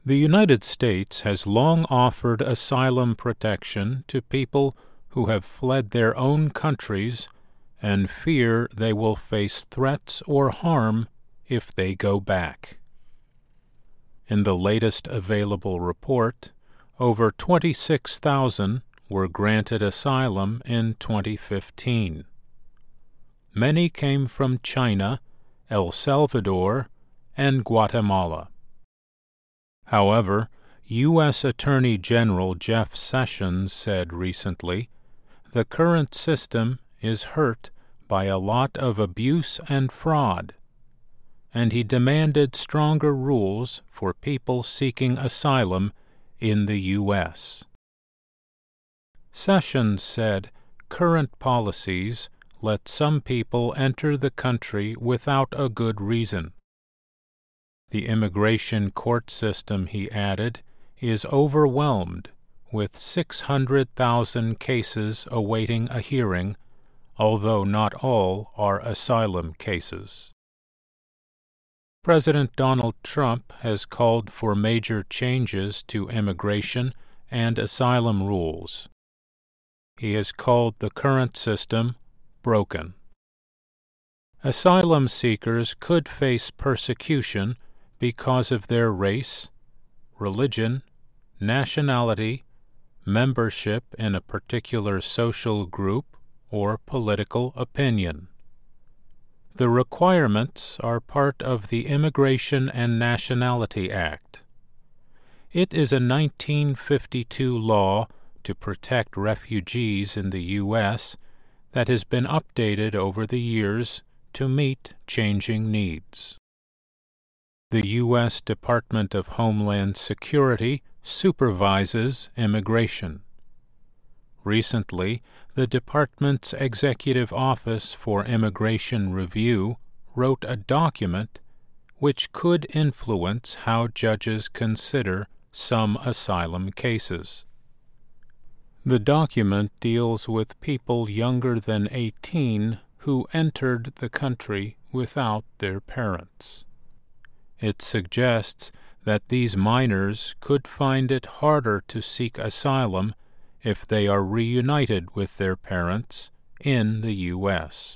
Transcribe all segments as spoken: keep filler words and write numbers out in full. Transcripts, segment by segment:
The United States has long offered asylum protection to people who have fled their own countries and fear they will face threats or harm if they go back. In the latest available report, over twenty-six thousand were granted asylum in twenty fifteen. Many came from China, El Salvador, and Guatemala. However, U S Attorney General Jeff Sessions said recently, the current system is hurt by a lot of abuse and fraud, and he demanded stronger rules for people seeking asylum in the U S Sessions said current policies let some people enter the country without a good reason. The immigration court system, he added, is overwhelmed with six hundred thousand cases awaiting a hearing, although not all are asylum cases. President Donald Trump has called for major changes to immigration and asylum rules. He has called the current system broken. Asylum seekers could face persecution because of their race, religion, nationality, membership in a particular social group, or political opinion. The requirements are part of the Immigration and Nationality Act. It is a nineteen fifty-two law to protect refugees in the U S that has been updated over the years to meet changing needs. The U S Department of Homeland Security supervises immigration. Recently, the department's Executive Office for Immigration Review wrote a document which could influence how judges consider some asylum cases. The document deals with people younger than eighteen who entered the country without their parents. It suggests that these minors could find it harder to seek asylum if they are reunited with their parents in the U S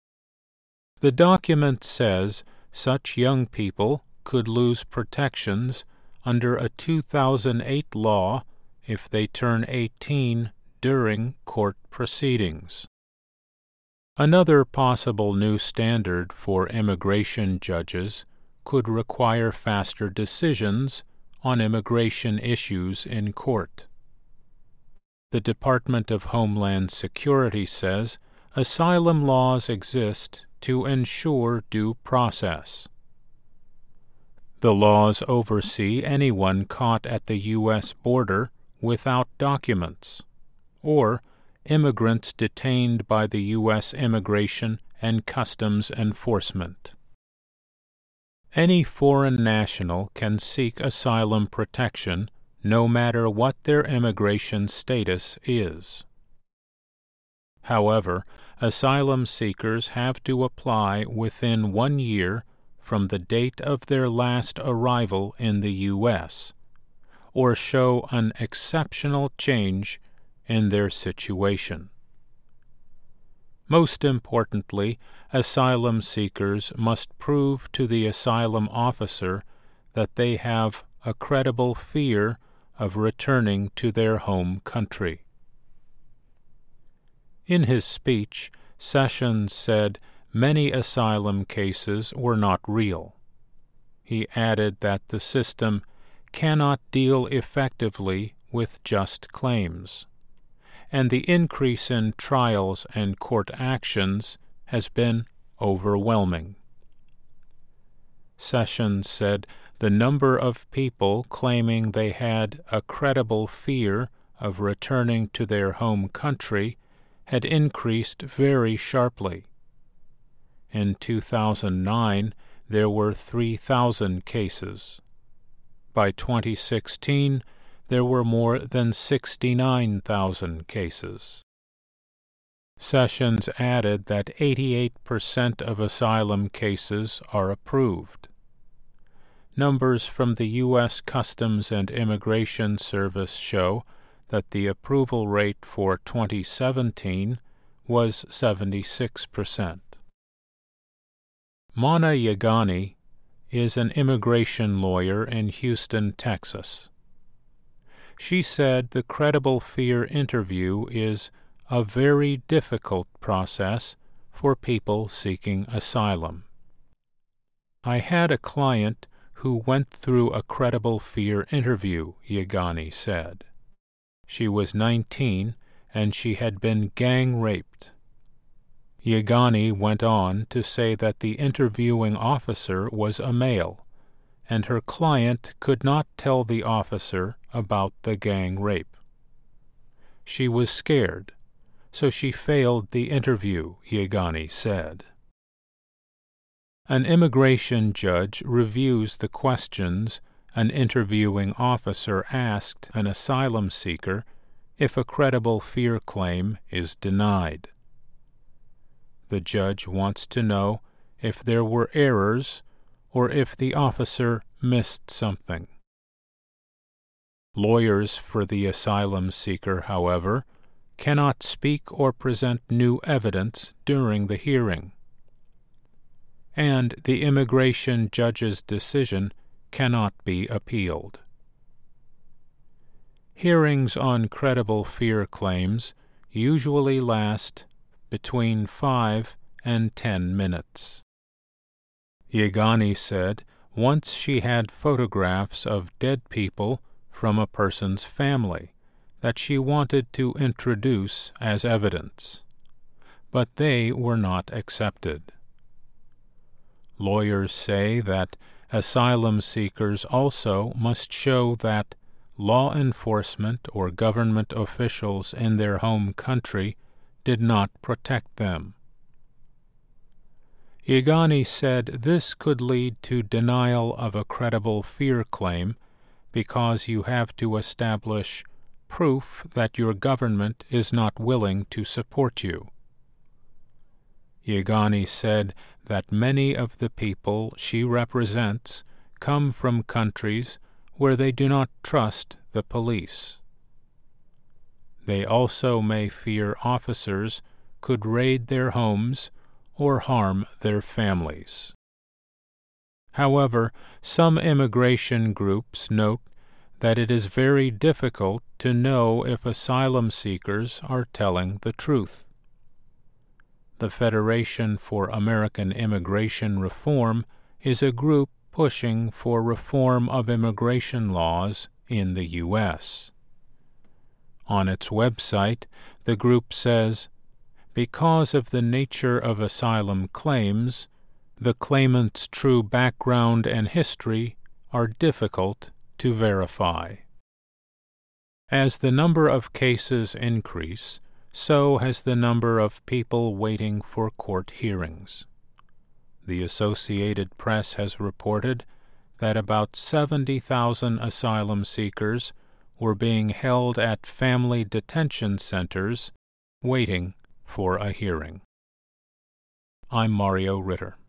The document says such young people could lose protections under a two thousand eight law if they turn eighteen during court proceedings. Another possible new standard for immigration judges could require faster decisions on immigration issues in court. The Department of Homeland Security says asylum laws exist to ensure due process. The laws oversee anyone caught at the U S border without documents, or immigrants detained by the U S Immigration and Customs Enforcement. Any foreign national can seek asylum protection no matter what their immigration status is. However, asylum seekers have to apply within one year from the date of their last arrival in the U S, or show an exceptional change in their situation. Most importantly, asylum seekers must prove to the asylum officer that they have a credible fear of returning to their home country. In his speech, Sessions said many asylum cases were not real. He added that the system cannot deal effectively with just claims, and the increase in trials and court actions has been overwhelming. Sessions said the number of people claiming they had a credible fear of returning to their home country had increased very sharply. In two thousand nine, there were three thousand cases. By twenty sixteen, there were more than sixty-nine thousand cases. Sessions added that eighty-eight percent of asylum cases are approved. numbers from the U S Customs and Immigration Service show that the approval rate for twenty seventeen was seventy-six percent. Mana Yagani is an immigration lawyer in Houston, Texas. She said the credible fear interview is a very difficult process for people seeking asylum. I had a client who went through a credible fear interview, Yagani said. She was nineteen and she had been gang raped. Yagani went on to say that the interviewing officer was a male, and her client could not tell the officer about the gang rape. She was scared, so she failed the interview, Yagani said. An immigration judge reviews the questions an interviewing officer asked an asylum seeker if a credible fear claim is denied. The judge wants to know if there were errors or if the officer missed something. Lawyers for the asylum seeker, however, cannot speak or present new evidence during the hearing, and the immigration judge's decision cannot be appealed. Hearings on credible fear claims usually last between five and ten minutes. Yagani said once she had photographs of dead people from a person's family that she wanted to introduce as evidence, but they were not accepted. Lawyers say that asylum seekers also must show that law enforcement or government officials in their home country did not protect them. Yagani said this could lead to denial of a credible fear claim because you have to establish proof that your government is not willing to support you. Yagani said that many of the people she represents come from countries where they do not trust the police. They also may fear officers could raid their homes or harm their families. However, some immigration groups note that it is very difficult to know if asylum seekers are telling the truth. The Federation for American Immigration Reform is a group pushing for reform of immigration laws in the U S On its website, the group says, because of the nature of asylum claims, the claimant's true background and history are difficult to verify. As the number of cases increase, so has the number of people waiting for court hearings. The Associated Press has reported that about seventy thousand asylum seekers were being held at family detention centers waiting for a hearing. I'm Mario Ritter.